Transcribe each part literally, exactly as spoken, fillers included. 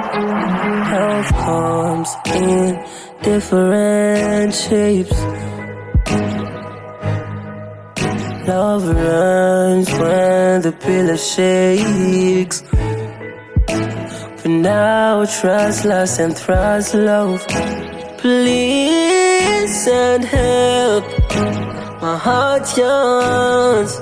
Love comes in different shapes. Love runs when the pillar shakes. But now trust lost and trust love. Please send help. My heart yearns.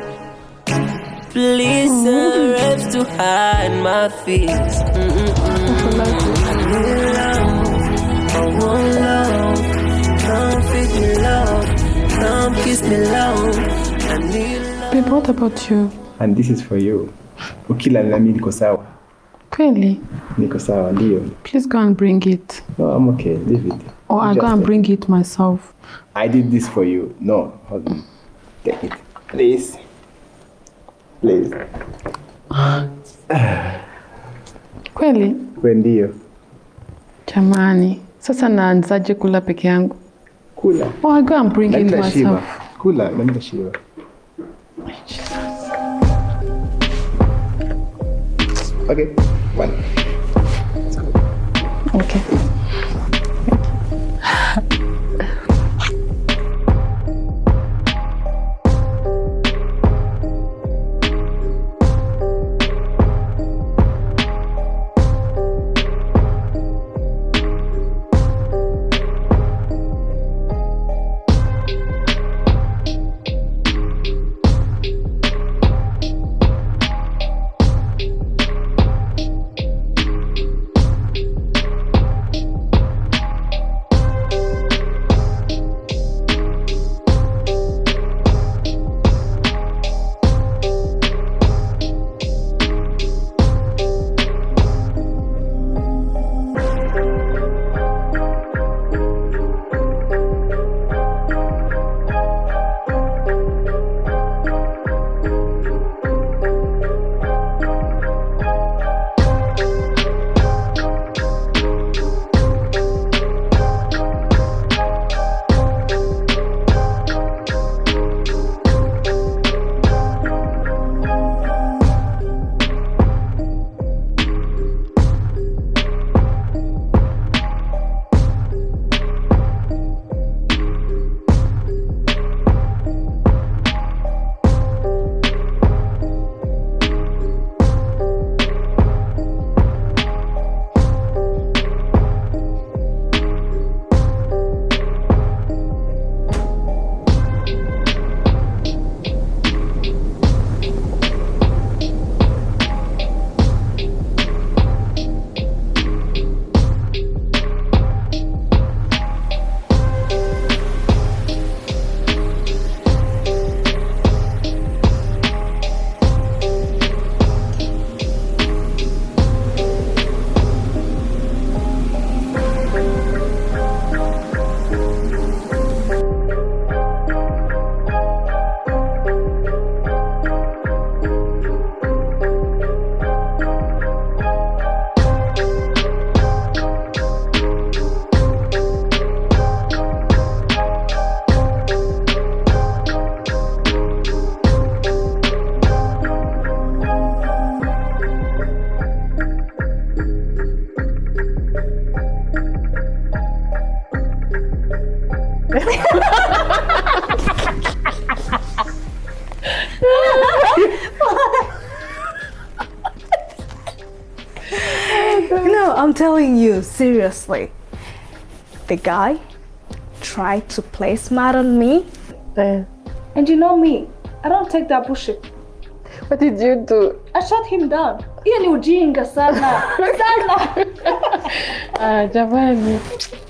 Please send reps to hide my fears. Mm-mm-mm. I need love. I want love. Come feed me love. Come kiss me love. I need love. Babe, what about you? And this is for you. Ukila nami niko sawa. Really? Niko sawa, ndio. Please go and bring it. No, I'm okay. Leave it. Or I'll go and bring it myself. I did this for you. No, hold on. Take it. Please. Please. Kweli? Kweli ndio. Jamani. Sasa naanzaje kula peke yangu? Kula. Oh, I'll go and bring it myself. Shiva. Kula, let me shiva. Jesus. Okay, one. Let's go. Okay. No, I'm telling you, seriously. The guy tried to play smart on me. Uh, And you know me, I don't take that bullshit. what did you do? I shut him down. Hiyo ni ujinga sana. Sana. Ah, jamani.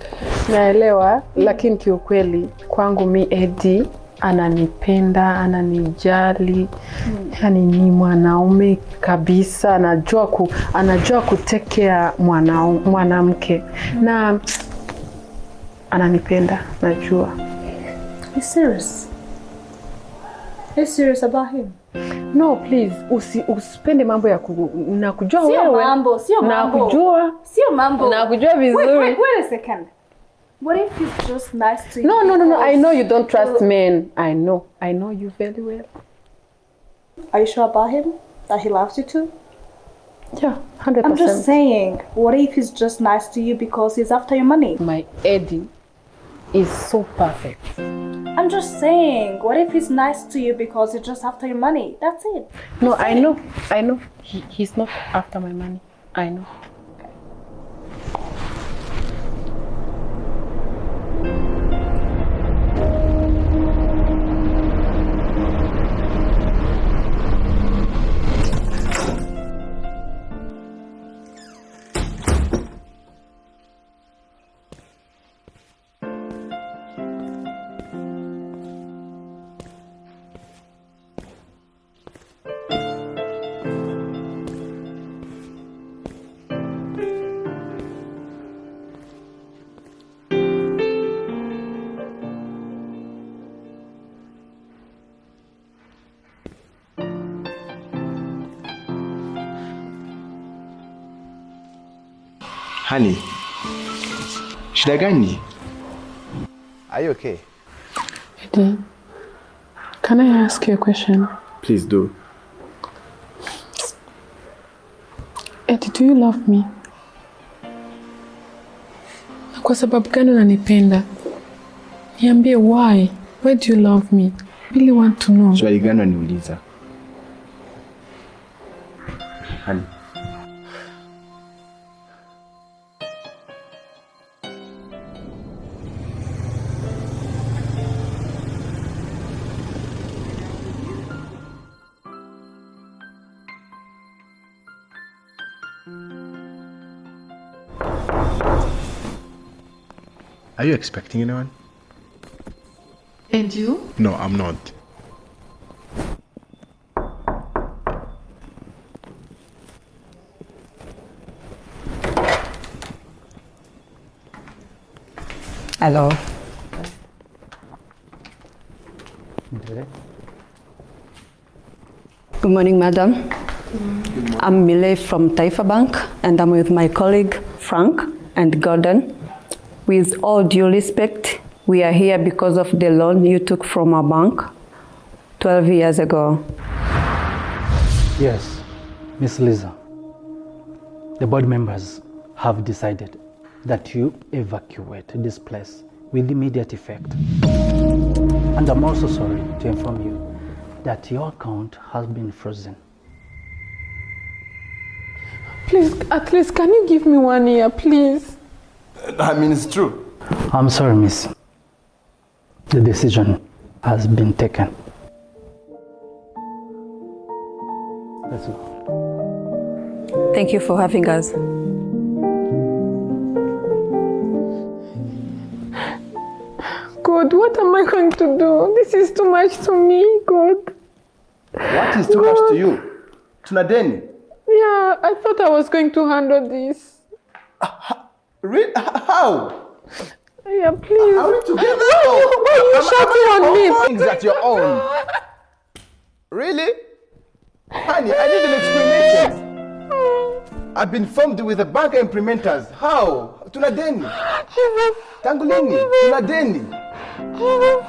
Naelewa, lakini kiukweli kwangu mi Eddie ananipenda, ananijali. Hmm. Yani ni mwanaume kabisa, anajua ku anajua kutekea mwanamke mwana hmm. na ananipenda, najua. You serious? Are you serious about him? No, please, usi, usipende mambo ya ku, na kujua wewe. Sio mambo, sio mambo. Na kujua. Sio mambo. Na kujua vizuri. Wait, wait, wait a second. What if he's just nice to you? No, no, no, no. I know you don't trust men. I know. I know you very well. Are you sure about him? That he loves you too? Yeah, one hundred I'm percent. just saying, what if he's just nice to you because he's after your money? My Eddie is so perfect. I'm just saying, what if he's nice to you because he's just after your money? That's it. No, I know, I know. He, he's not after my money. I know. Honey, shida gani? Are you okay? Eddie, can I ask you a question? Please do. Eddie, do you love me? Na kwa sababu gani unanipenda? Niambie why? Why do you love me? I really want to know. Swali gani unaniuliza? Honey. Are you expecting anyone? And you? No, I'm not. Hello. Good morning, madam. Good morning. I'm Millie from Taifa Bank, and I'm with my colleague Frank and Gordon. With all due respect, we are here because of the loan you took from our bank twelve years ago. Yes, Miss Lisa. The board members have decided that you evacuate this place with immediate effect. And I'm also sorry to inform you that your account has been frozen. Please, at least can you give me one year, please? I mean, it's true. I'm sorry, miss. The decision has been taken. Let's go. Thank you for having us. God, what am I going to do? This is too much to me, God. What is too God. much to you? Tunadeni? Yeah, I thought I was going to handle this. Uh, Really? How? Yeah, please. Are we together? Why are you, why are you shouting on me? Things at your own. Really? Honey, I need an explanation. I've been formed with the bank implementers. How? Tunadeni. Jesus. Tangulini. Tunadeni. Jesus.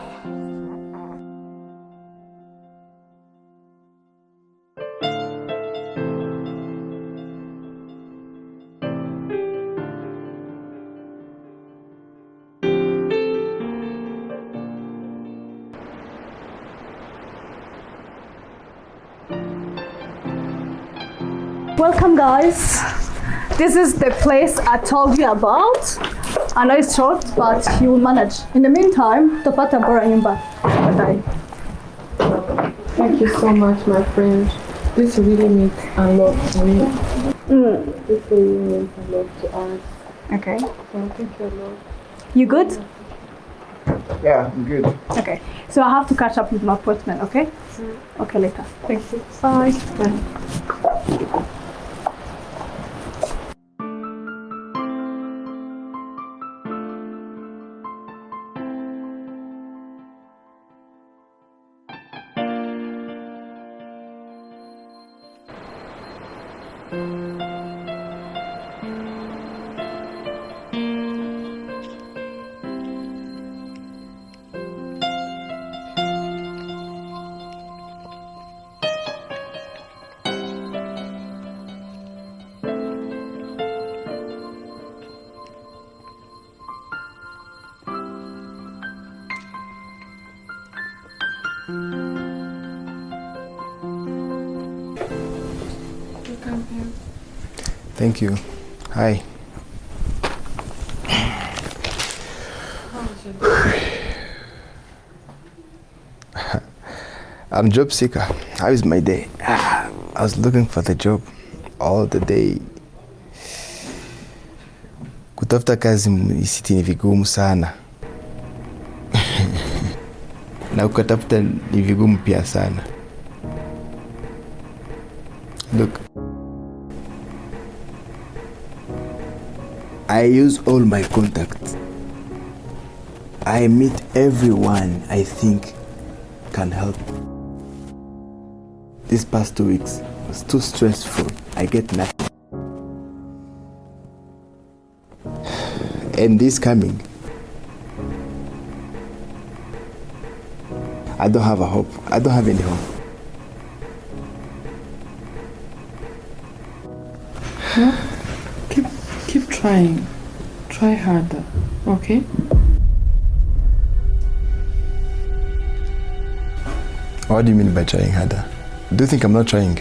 Welcome, guys. This is the place I told you about. I know it's short, but you will manage. In the meantime, tupata bora nyumba. Bye. Thank you so much, my friend. This really means a lot to me. Mm. This really means a lot to us. Okay. Thank you a lot. You good? Yeah, I'm good. Okay. So I have to catch up with my appointment, okay? Mm. Okay, later. Thank you. Bye. Bye. Thank you. Hi. I'm job seeker. How is my day? I was looking for the job all the day. Kutafuta kazi isiti ni vigumu sana. Na ukatafuta ni vigumu pia sana. Look. I use all my contacts. I meet everyone I think can help. These past two weeks was too stressful. I get nothing. And this coming, I don't have a hope. I don't have any hope. No, keep keep trying. Try harder, okay? What do you mean by trying harder? Do you think I'm not trying?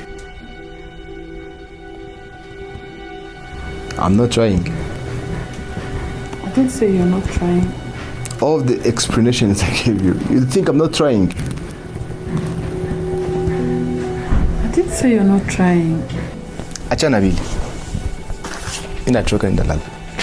I'm not trying. I didn't say you're not trying. All the explanations I gave you, you think I'm not trying? I didn't say you're not trying. Achana vile. Inachoka ndalala.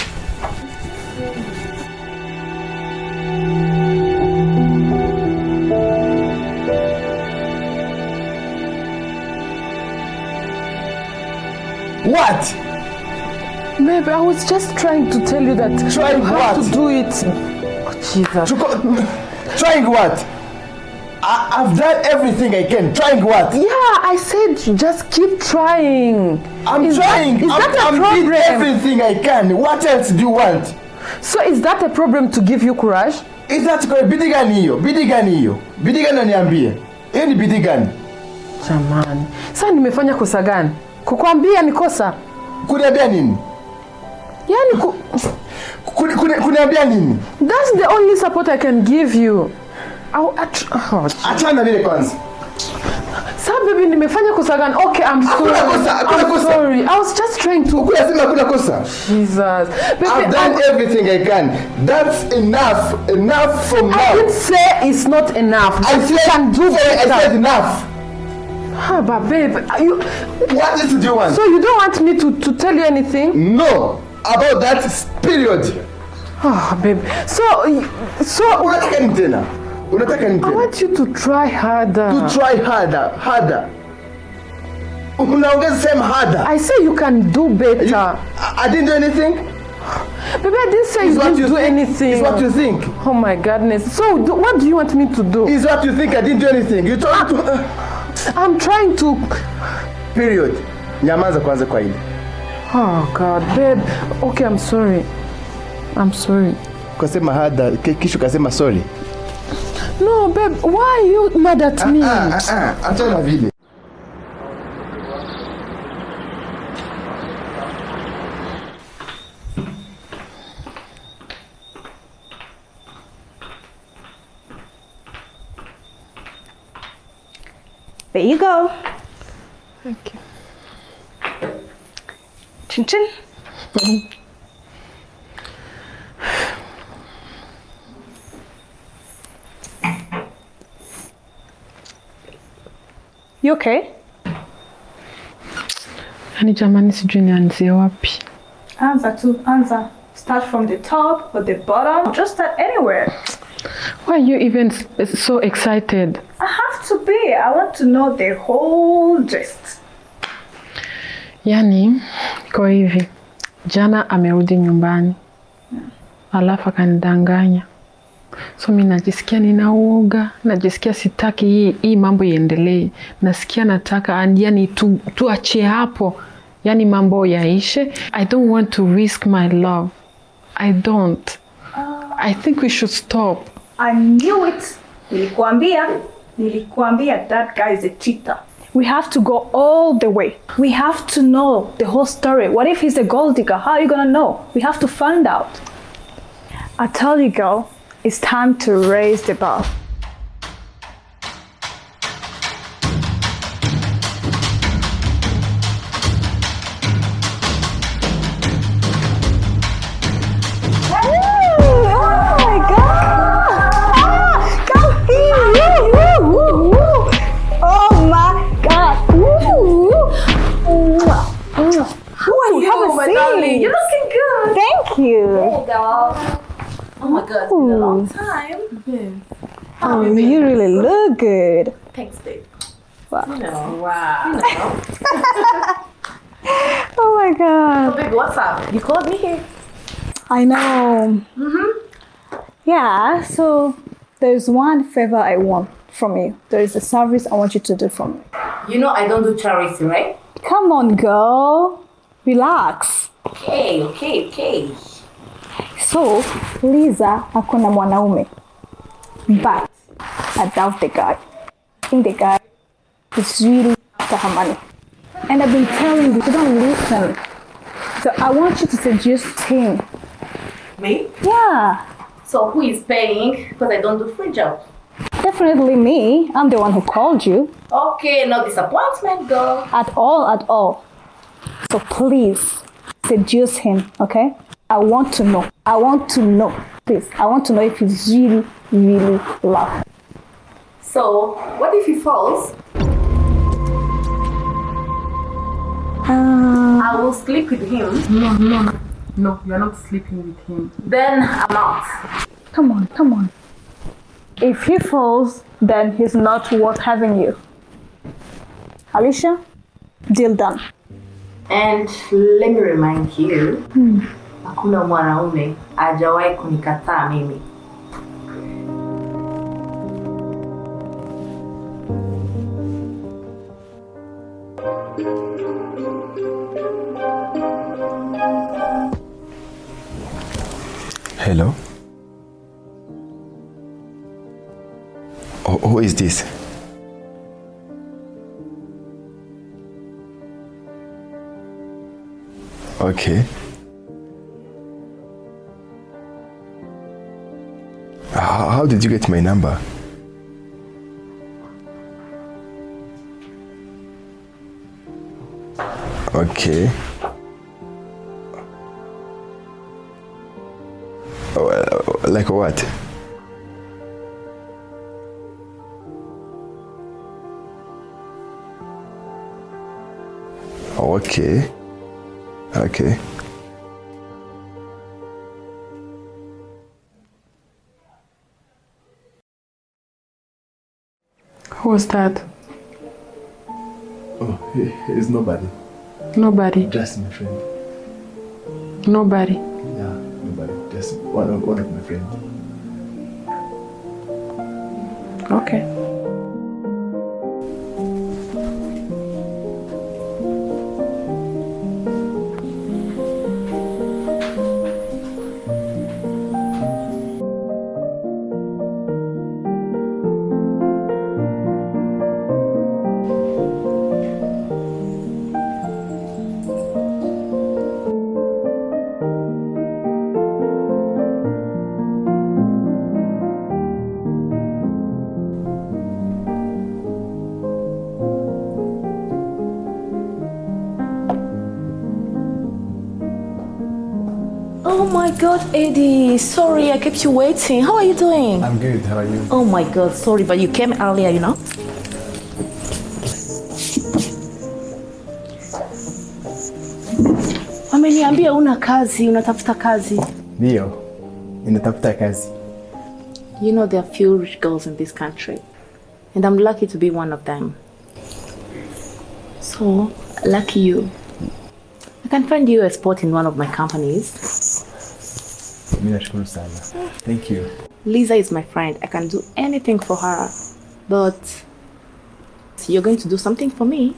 What? Babe, I was just trying to tell you that Trying you have what? to do it. Oh, Jesus. Trying what? I, I've done everything I can. Trying what? Yeah, I said just keep trying. I'm is trying. That, is I'm, that a I'm problem? doing everything I can. What else do you want? So is that a problem to give you courage? Is that correct? Bidi gani hiyo? Bidi gani hiyo? Bidi gani unaniambia? Hiyo ni bidi gani? Jamani. Sasa nimefanya kosa gani? Kukuambia ni kosa? Kuniambia nini? Yani ku... Kuniambia nini? That's the only support I can give you. I'll at- oh, achana vile kwanza. Sasa baby nimefanya kosa gani? Okay, I'm sorry. Kosa, I'm kosa. sorry. I was just trying to... Ukuyasema hakuna kosa. Jesus. Baby, I've done I'm... everything I can. That's enough. Enough from now. I didn't say it's not enough. I said, you can do better. I said enough. Ah, but babe, you... What else do you want? So you don't want me to, to tell you anything? No. About that period. Oh, babe. So, so... Unataka nini tena? Unataka nini I tena? want you to try harder. To try harder, harder. Unaongeza same harder. I say you can do better. You, I, I didn't do anything. Baby, I didn't say Is you what didn't you do think? anything. Is what you think? Oh my goodness. So, do, what do you want me to do? Is what you think I didn't do anything. You told me to... Uh, I'm trying to... period. Nyamaza kwanza kwa hili. Oh God, babe. Okay, I'm sorry. I'm sorry. Kasema harder, kisha kasema sorry. No, babe. Why are you mad at me? Ah, ah, ah. Achana vile. There you go. Thank you. Chin chin. You okay? Ani jamani sijui nianzie wapi. Anza tu, anza. Start from the top or the bottom. Just start anywhere. Why are you even so excited? I have to be. I want to know the whole gist. Yani, kwa hivi. Jana amerudi nyumbani. Alafu akanidanganya. So mimi najisikia ninauoga, najisikia sitaki hii hii mambo iendelee. Nasikia nataka yani tu tuachie hapo. Yani mambo yaishe. I don't want to risk my love. I don't. I think we should stop. I knew it. Nilikuambia. Nilikuambia that guy is a cheater. We have to go all the way. We have to know the whole story. What if he's a gold digger? How are you gonna know? We have to find out. I tell you, girl, it's time to raise the bar. see. darling, you're looking good. Thank you. Hey, girl. Oh my God, it's been a long time. Oh, you really look good. Thanks, babe. Wow. You know, wow. You know. Oh my God. So, baby, what's up? You called me here. I know. Mm-hmm. Yeah, so there's one favor I want from you. There is a service I want you to do for me. You know I don't do charity, right? Come on, girl. Relax. Okay, okay, okay. So, Lisa hakuna mwanaume. But I doubt the guy. I think the guy is really after her money. And I've been telling you, you don't listen. So I want you to seduce him. Me? Yeah, So who is paying? Because I don't do free jobs. definitely me. I'm the one who called you. Okay, no disappointment, girl. At all, at all. So please, seduce him, okay? I want to know. I want to know. Please, I want to know if he's really, really love. So, what if he falls? Uh, I will sleep with him. No, no, no. No, you're not sleeping with him. Then I'm out. come on, come on. If he falls, then he's not worth having you. Alicia, deal done. And let me remind you, hakuna mwanaume hajawahi kunikataa mimi. Hello? Oh, who is this? Okay. How, how did you get my number? Okay. Oh, uh, like what? Okay. Okay. Who was that? Oh, it's nobody. Nobody. Just my friend. Nobody. Yeah, nobody. Just one of, one of my friends. Okay. Oh my God, Eddie. Sorry, I kept you waiting. How are you doing? I'm good. How are you? Oh my God, sorry, but you came earlier, you know? Wameniambia una kazi, unatafuta kazi. Ndio. Ninatafuta kazi. You know there are few rich girls in this country, and I'm lucky to be one of them. So, lucky you. I can find you a spot in one of my companies. Mimi nashukuru sana. Thank you. Lisa is my friend. I can do anything for her. But you're going to do something for me.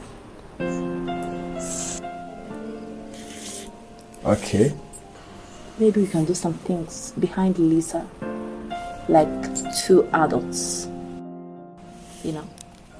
Okay. Maybe we can do some things behind Lisa. Like two adults. You know.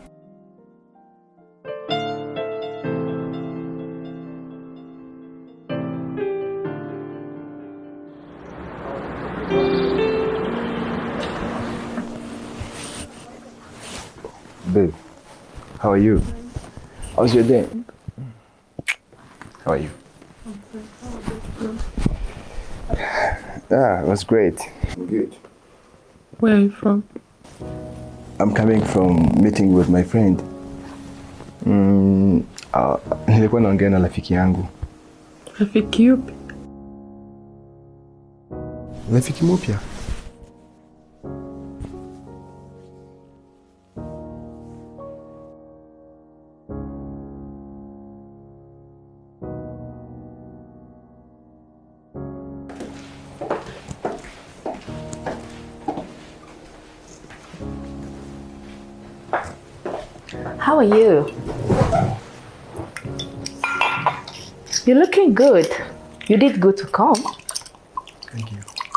Babe, how are you? How's your day? How are you? Ah, it was great. Good. Where are you from? I'm coming from meeting with my friend. Mm, uh, nilikuwa naongea na rafiki yangu. Rafiki yupi? Rafiki mpya? How are you? You're looking good. You did good to come. Thank you.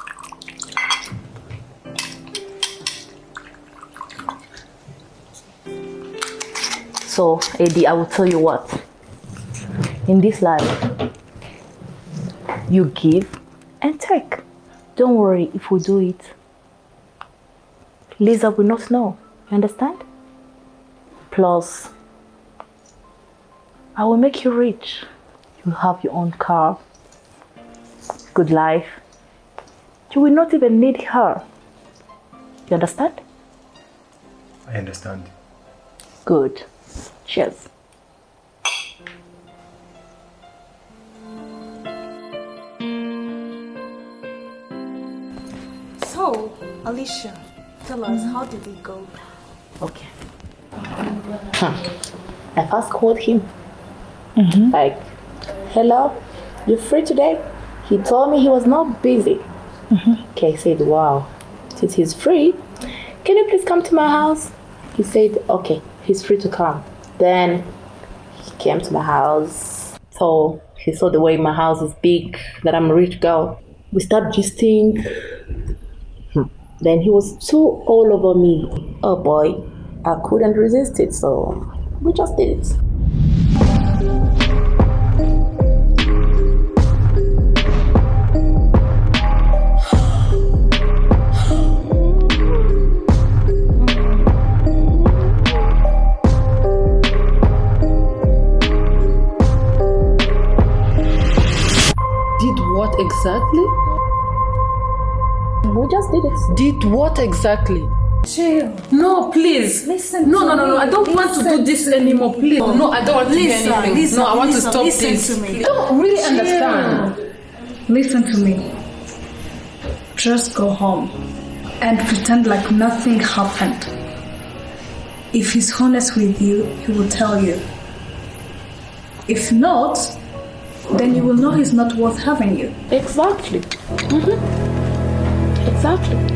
So, Eddie, I will tell you what. In this life, you give and take. Don't worry if we do it. Lisa will not know. You understand? Plus, I will make you rich. You'll have your own car, good life. You will not even need her. You understand? I understand. Good. Cheers. So, Alicia, tell us, how did it go? Okay. I first called him. Mm-hmm. Like, hello, you free today? He told me he was not busy. Mm-hmm. Okay, I said, wow, since he's free, can you please come to my house? He said, okay, he's free to come. Then he came to my house. So he saw the way my house is big, that I'm a rich girl. We started gisting. Then he was too all over me. Oh boy, I couldn't resist it, so we just did it. Did what exactly? We just did it. Did what exactly? Chill. No, please. Listen No, to no, no, no. me. I don't want to Listen do this anymore. Please. No, I don't want to do Listen, anything. listen, no, I want listen, to stop listen this. to me. I don't really understand. Listen to me. Just go home and pretend like nothing happened. If he's honest with you, he will tell you. If not, then you will know he's not worth having you. Exactly. Mm-hmm. Exactly.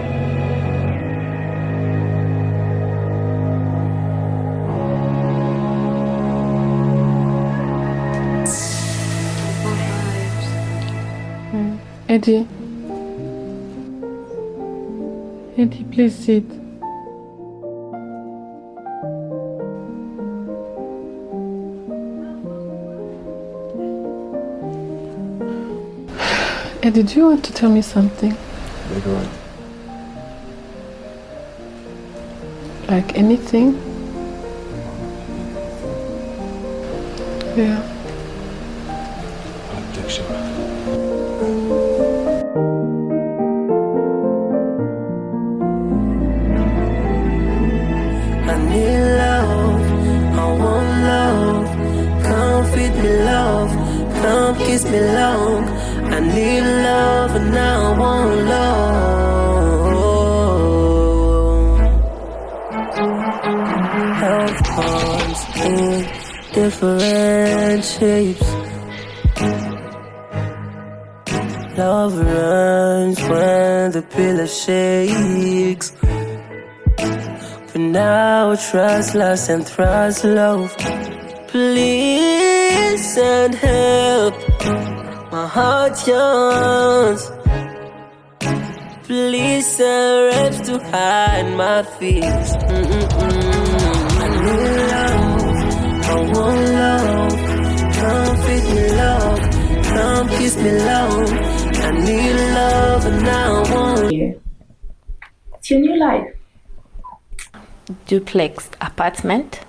Eddie. Eddie, please sit. Eddie, do you want to tell me something? Later on. Like anything? Yeah. I'll text you. I need love, I want love. Come feed me love, come kiss me long. I need love and I want love. Love comes in different shapes. Love runs when the pillow shakes. But now trust lost and trust love. Please send help. My heart yearns. Please send reps to hide my fears. Mm-mm-mm. I need love, I want love. Come feed me love, come kiss me long. I need love and I want you. It's your new life. Duplex apartment,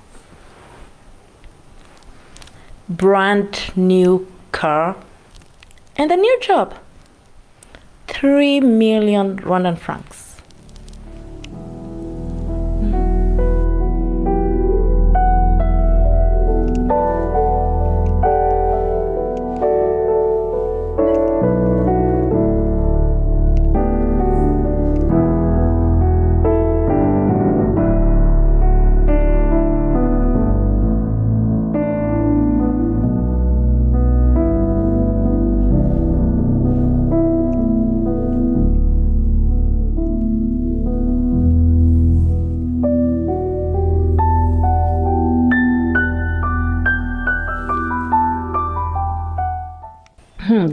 brand new car, and a new job. Three million Rwandan francs.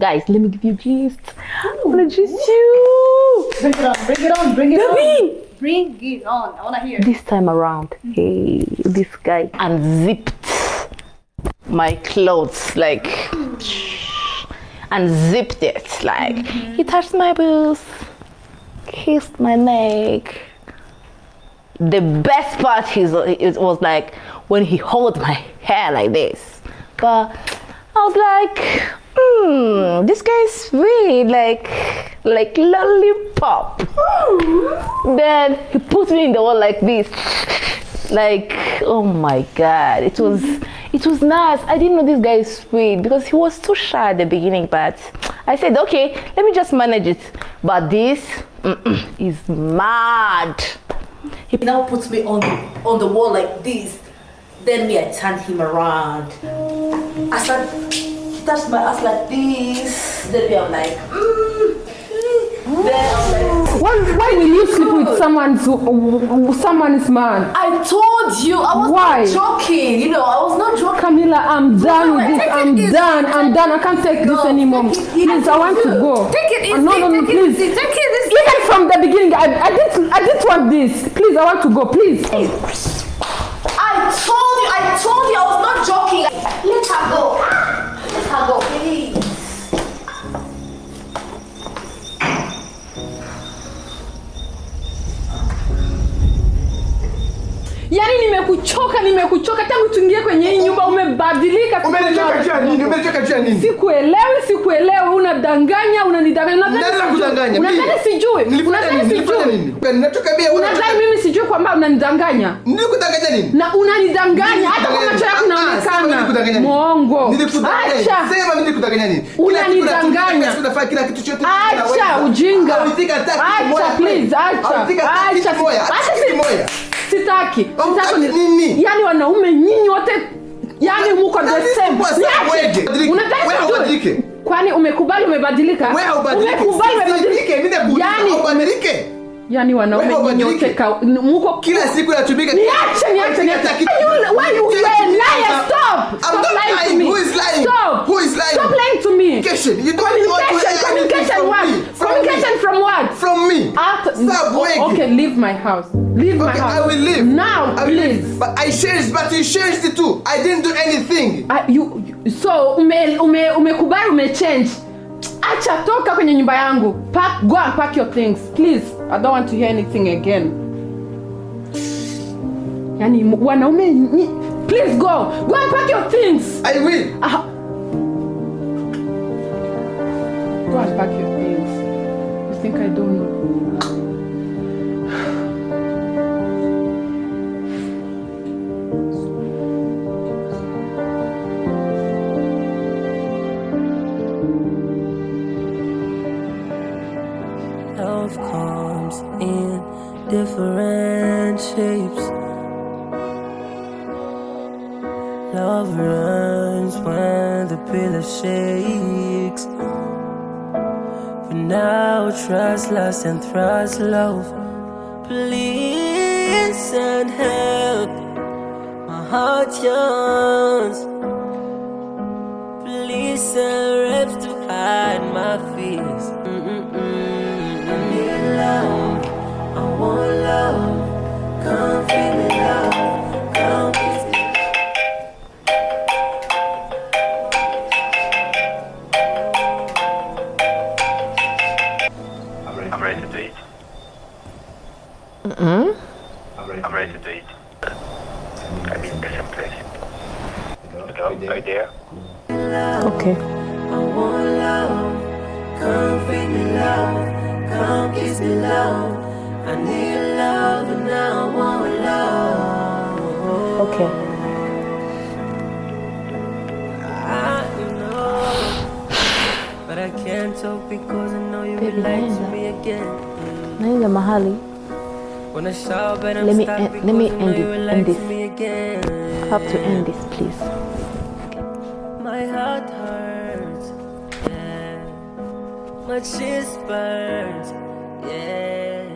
Guys, let me give you a gist. I wanna gist you. Bring it on, bring it on, bring it Baby. on. Bring it on. I wanna hear. This time around, hey, this guy unzipped my clothes, like, unzipped it, like, mm-hmm. He touched my boobs, kissed my neck. The best part is it was like when he held my hair like this. But I was like, hmm, this guy's sweet, like, like lollipop. Then he put me in the wall like this, like, oh my God, it was, it was nice. I didn't know this guy is sweet because he was too shy at the beginning, but I said, okay, let me just manage it. But this is mad. He now puts me on the, on the wall like this. Then me, I turned him around. I started, he touched my ass like this. Then me, I'm like, mm. Then I'm like, why, why will you sleep with someone's, someone's man? I told you, I was why? not joking. You know, I was not joking. Camilla, I'm done with this. I'm done. I'm done. I can't take this anymore. Please, I want to go. Take it easy. Oh, no, no, no, take please. It easy. Take it easy. Even from the beginning, I, I didn't, I didn't want this. Please, I want to go. Please. I told you, I told you, I was not joking. Let her go. Let her go, please. Yaani nimekuchoka, nimekuchoka tangu tuingie kwenye hii nyumba umebadilika. Umenichoka jua nini? Umenichoka jua nini? Sikuelewi, sikuelewi, unadanganya, unanidanganya. Unataka kudanganya. Unadhani sijui? Unadhani sijui? Unatoka bia unadhani mimi sijui kwamba unanidanganya? Nilikudanganya nini? Na unanidanganya hata kama macho yako yanaonekana. Muongo. Acha. Sema mimi nilikudanganya nini? Unanidanganya. Unafanya kila kitu chote. Acha ujinga. Acha please, acha. Acha. Acha. Sitaki. Sitaki nini? Yaani wanaume nyinyi wote yaani mko the same. Unataka ubadilike? Kwani umekubali umebadilika? Umekubali umebadilike? Yaani ubadilike? Yaani wanaume nyinyi wote mko kila siku yatumika. Niache niache niache. Why you liar? Stop. I'm not lying. Who is lying? Stop. Who is lying? Stop lying to me. Communication. You don't communication. Communication what? Communication from what? From me. Stop working. Okay, leave my house. Leave my okay, house. I will leave. Now, I please. Leave. But I changed, but you changed it too. I didn't do anything. Uh, you, you, so, ume, ume, umekubali, ume change. Acha toka kwenye nyumba yangu. Pack, go and pack your things. Please. I don't want to hear anything again. Yani, wanaume, please go. Go and pack your things. I will. Uh, go and pack your things. You think I don't know? Love comes in different shapes. Love runs when the pillar shakes. But now trust lost and trust love. Please send help. My heart yearns. Please send reps to hide my fears. Mm-mm-mm. I need love, I want love. Come feel me love, come kiss me. I'm ready, I'm ready to date. Mm-mm. I'm ready, I'm ready to date. I mean, there's some place. Hello, are you there? Okay. I want love, come feel me love. Come kiss me love. I need love and now I want love. Okay. I know, but I can't talk because I know you Baby, would like naenda. to me again. Naenda mahali. When I saw but I'm Let me stuck end, because let me I know end you it. would End like this. to me again. I have to end this, please. My heart hurts, yeah. My chest burns, yeah.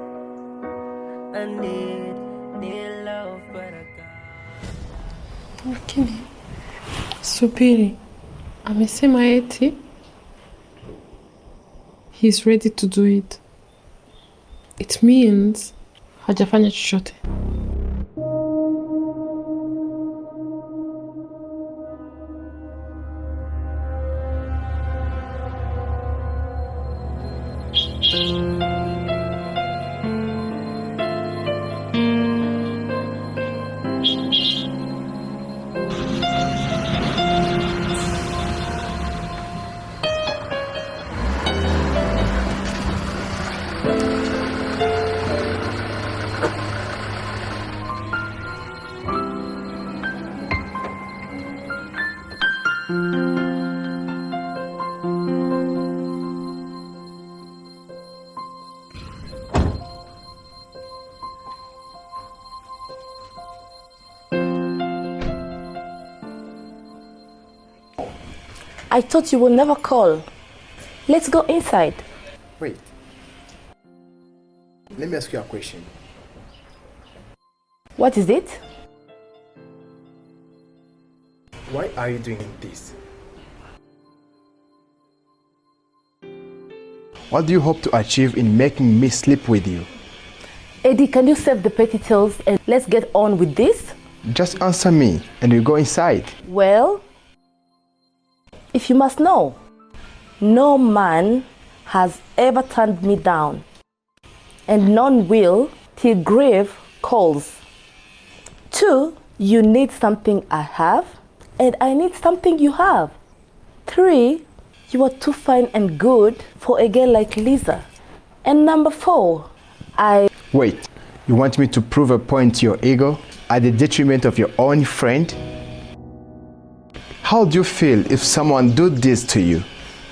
I need, need love, but I got. Lakini subiri, amesema eti he's ready to do it. It means hajafanya chochote. I thought you would never call. Let's go inside. Wait. Let me ask you a question. What is it? Why are you doing this? What do you hope to achieve in making me sleep with you? Eddie, can you save the petty tales and let's get on with this? Just answer me and we go inside. Well, if you must know, no man has ever turned me down, and none will till grave calls. Two, you need something I have, and I need something you have. Three, you are too fine and good for a girl like Lisa. And number four, I... Wait, you want me to prove a point to your ego at the detriment of your own friend? How do you feel if someone do this to you?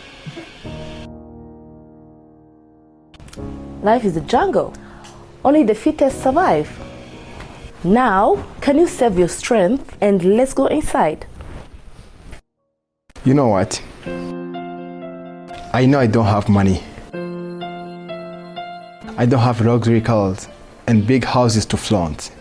Life is a jungle. Only the fittest survive. Now, can you save your strength and let's go inside? You know what? I know I don't have money. I don't have luxury cars and big houses to flaunt.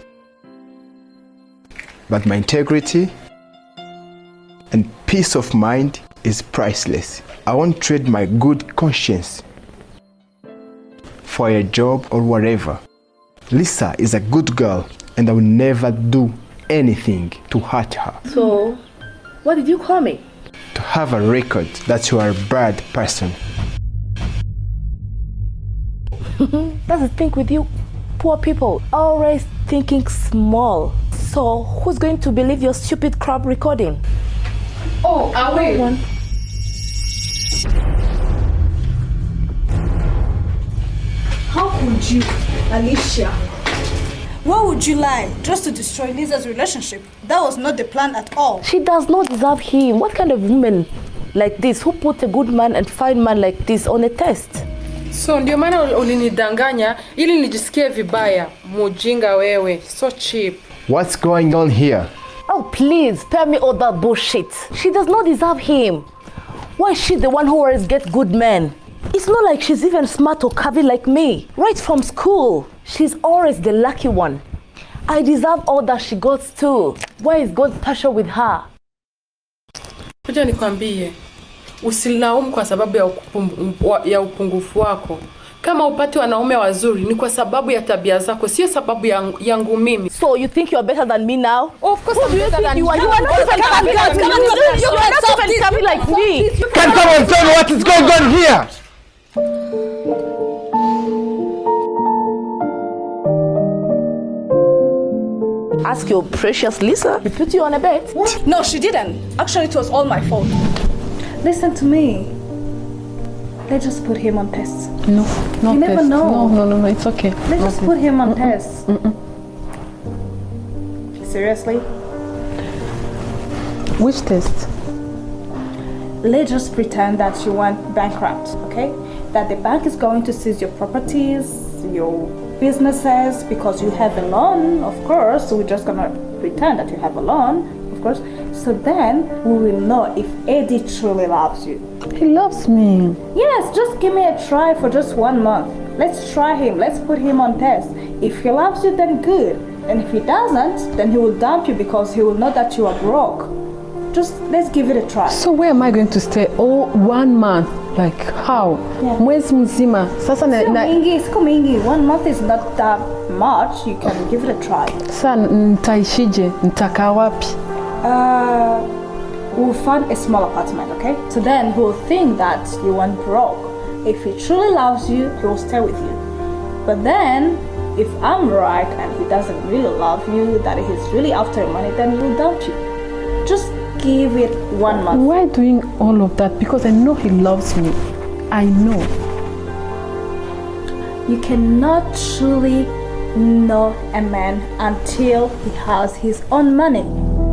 But my integrity and peace of mind is priceless. I won't trade my good conscience for a job or whatever. Lisa is a good girl and I will never do anything to hurt her. So, what did you call me? To have a record that you are a bad person. That's the thing with you poor people, always thinking small. So, who's going to believe your stupid crap recording? Oh, I wait. One. How could you, Alicia? Why would you lie just to destroy Lisa's relationship? That was not the plan at all. She does not deserve him. What kind of woman like this who put a good man and fine man like this on a test? So ndio maana ulinidanganya ili nijisikie vibaya. Mujinga wewe, so cheap. What's going on here? Oh, please, spare me all that bullshit. She does not deserve him. Why is she the one who always gets good men? It's not like she's even smart or curvy like me. Right from school, she's always the lucky one. I deserve all that she got too. Why is God partial with her? Kuja nikwambie, usilaumu kwa sababu ya, ya upungufu wako. Kama upati wanaume wazuri ni kwa sababu ya tabia zako, sio sababu ya, yangu mimi. So you think you're better than me now? Oh, of course I'm better than you. You are not even coming like me. Can someone tell me what is going on here? Ask your precious Lisa. We put you on a bet. What? No, she didn't. Actually, it was all my fault. Listen to me. Let's just put him on test. No, no You test. never know. No, no, no, no, it's okay. Let's no just test. put him on Mm-mm. test. Mm-mm. Seriously? Which test? Let's just pretend that you went bankrupt, okay? That the bank is going to seize your properties, your businesses, because you have a loan, of course. So we're just gonna pretend that you have a loan, of course. So then we will know if Eddie truly loves you. He loves me. Yes, just give me a try for just one month. Let's try him. Let's put him on test. If he loves you, then good. And if he doesn't, then he will dump you because he will know that you are broke. Just let's give it a try. So where am I going to stay all one month? Like how? Yeah. Mwezi mzima. Sasa na, Sio na mingi, siko mingi. One month is not that much. You can give it a try. Sasa nitaishije? Nitakaa wapi? Uh, we'll find a small apartment, okay? So then he'll think that you went broke. If he truly loves you, he will stay with you. But then, if I'm right and he doesn't really love you, that he's really after money, then he'll doubt you. Just give it one month. Why doing all of that? Because I know he loves me. I know. You cannot truly know a man until he has his own money.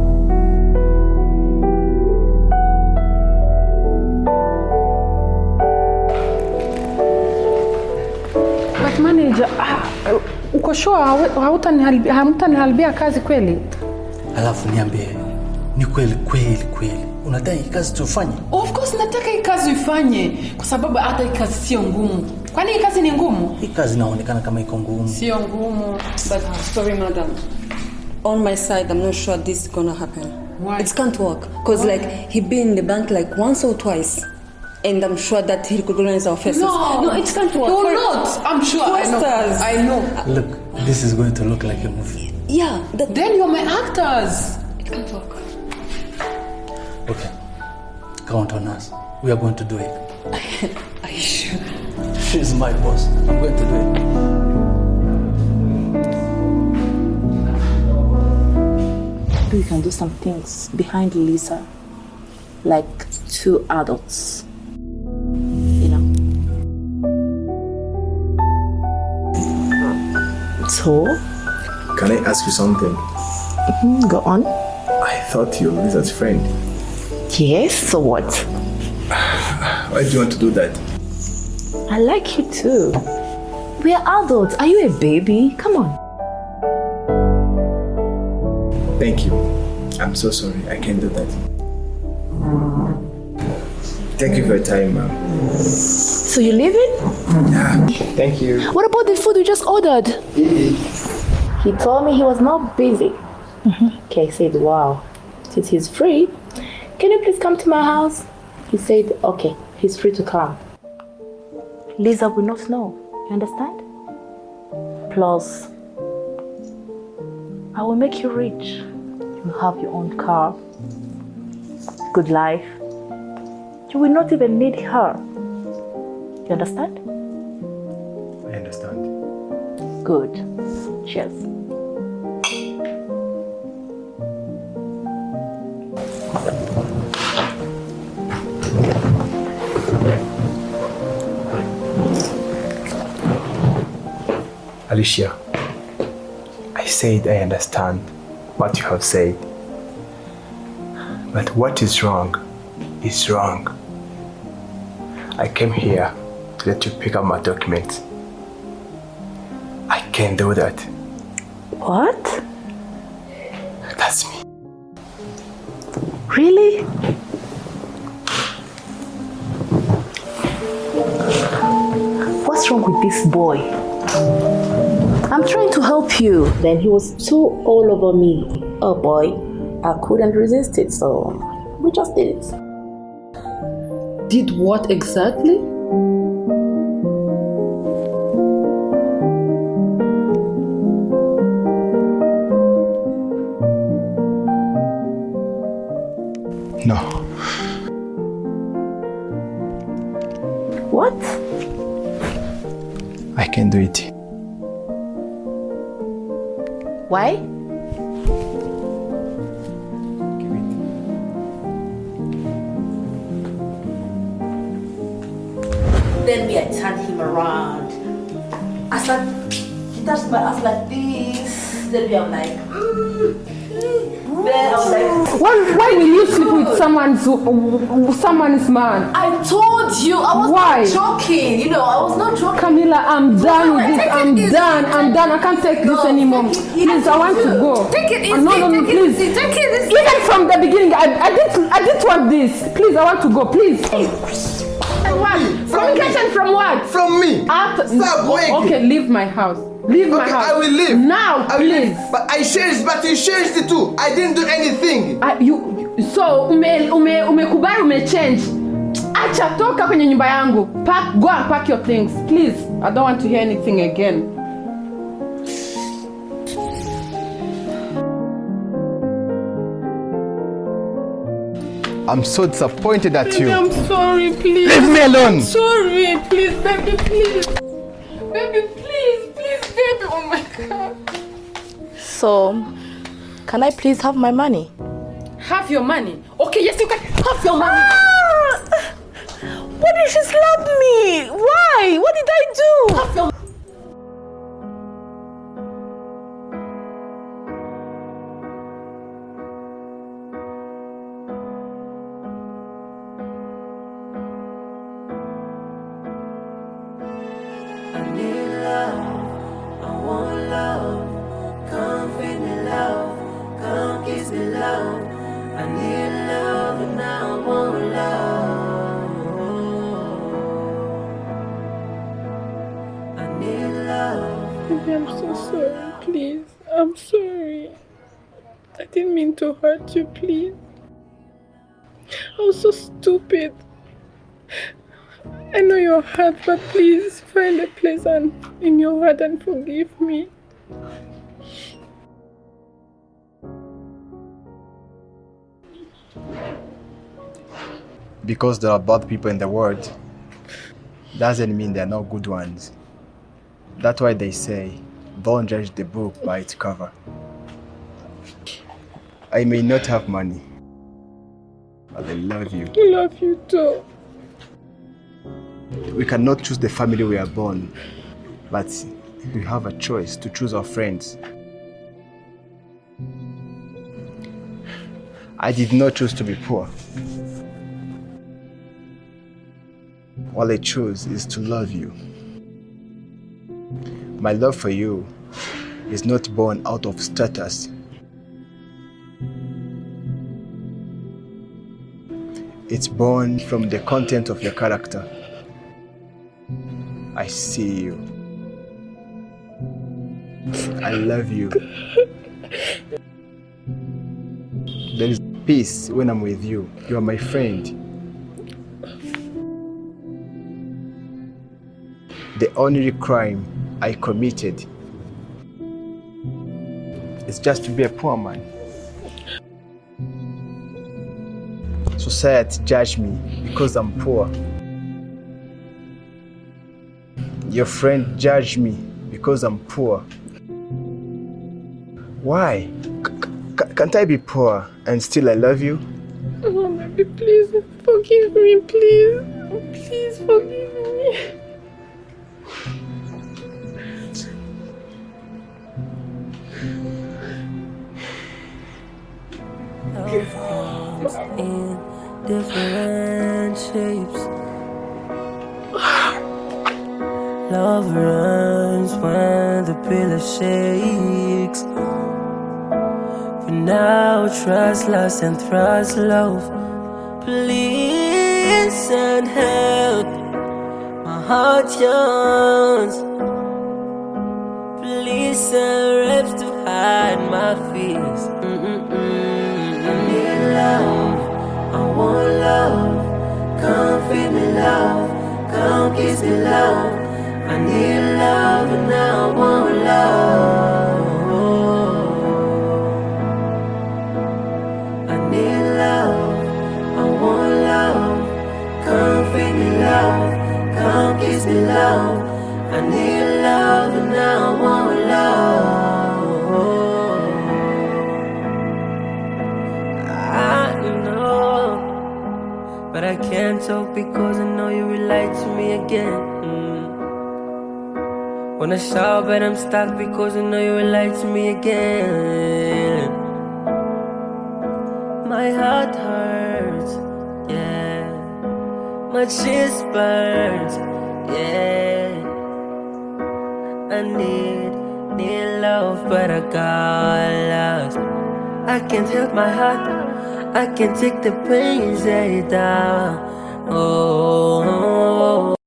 But manager, uh, uko sure hautaniharibia hautaniharibia kazi kweli? Alafu niambie, ni kweli kweli kweli unataka hii kazi tufanye? Of course nataka hii kazi ifanye kwa sababu hata hii kazi sio ngumu. Kwani hii kazi ni ngumu? Hii kazi inaonekana kama iko ngumu. Sio ngumu. But sorry, madam. On my side, I'm not sure this is gonna happen. Why? It can't work. Because like he been in the bank like once or twice. And I'm sure that he recognizes our faces. No, no, it can't work. He will For- not. I'm sure. I know. Stars. I know. Look, this is going to look like a movie. Yeah. That, Then you're my actors. it can't work. Okay, count on us. We are going to do it. Are you sure? She's my boss. I'm going to do it. We can do some things behind Lisa, like two adults. You know. So, Can I ask you something? mm, go on. I thought you were Lisa's friend. Yes. So what? Why do you want to do that? I like you too. We are adults. Are you a baby? Come on. Thank you. I'm so sorry. I can't do that. Thank you for your time, ma'am. So you leaving? Yeah. Thank you. What about the food we just ordered? He told me he was not busy. Okay, I said, wow, since he's free, can you please come to my house? He said, okay, he's free to come. Lisa will not know, you understand? Plus, I will make you rich. You have your own car, good life. You will not even need her. You understand? I understand. Good. Cheers. Alicia, I said I understand what you have said. But what is wrong is wrong. I came here to let you pick up my documents. I can't do that. What? That's me. Really? What's wrong with this boy? I'm trying to help you. Then he was too all over me. Oh boy, I couldn't resist it, so we just did it. Did what exactly? No. What? I can't do it. Why? Then me, I turned him around. I said, he touched my ass like this. Then me, I'm like, mm. Then I was like, Why, why will you sleep with someone's someone's man? I told you, I was Why? not joking. You know, I was not joking. Camila, I'm done with this. Take it I'm easy. done. I'm done. I can't take this No, anymore. take it Please, I want to go. Take it easy. No, no, no, take please. it easy. Take it easy. Even from the beginning, I, I didn't, I didn't want this. Please, I want to go. Please. From what? me. From Communication me. from what? From me. At, Stop waiting. Okay, leave my house. Leave my Okay, house. I will leave. Now, I will please. leave. But I changed, but you changed it too. I didn't do anything. I, you, so ume ume umekubali ume change. Acha, toka kwenye nyumba yangu. Pack, go and pack your things, please. I don't want to hear anything again. I'm so disappointed at Baby, you. I'm sorry, please. Leave me alone. I'm sorry, please, baby, please. Baby, please, please, baby. Oh my God. So, can I please have my money? Have your money? Okay, yes, you can have your money. Ah! Why did she slap me? Why? What did I do? Have your I need love, I want love. Come feed me love, come kiss me love. I need love and I want love. I need love. Baby, I'm so sorry, please. I'm sorry. I didn't mean to hurt you, please. I was so stupid. I know you're hurt, but please find a place and in your heart and forgive me. Because there are bad people in the world, doesn't mean they're not good ones. That's why they say, don't judge the book by its cover. I may not have money, but I love you. I love you too. We cannot choose the family we are born, but we have a choice to choose our friends. I did not choose to be poor. All I chose is to love you. My love for you is not born out of status. It's born from the content of your character. I see you. I love you. There is peace when I'm with you. You are my friend. The only crime I committed is just to be a poor man. Society judged me because I'm poor. Your friend judged me because I'm poor. Why? C- can't I be poor and still I love you? Oh, baby, please forgive me, please. Please forgive me. Love comes in different shapes. Love runs when the pillar shakes. For now, trust lost and trust love. Please send help. My heart yearns. Please send reps to hide my fears. Mm-mm-mm. I need love. I want love. Come feed me love. Come kiss me love. I need love and I want love. I need love, I want love. Come feed me love, come kiss me love. I need love and I want love. I know, but I can't talk because I know you will lie to me again. Wanna shout but I'm stuck because I know you will lie to me again. My heart hurts, yeah. My chest burns, yeah. I need, need love but I got lost. I can't help my heart, I can't take the pain, say it down. Oh, oh, oh.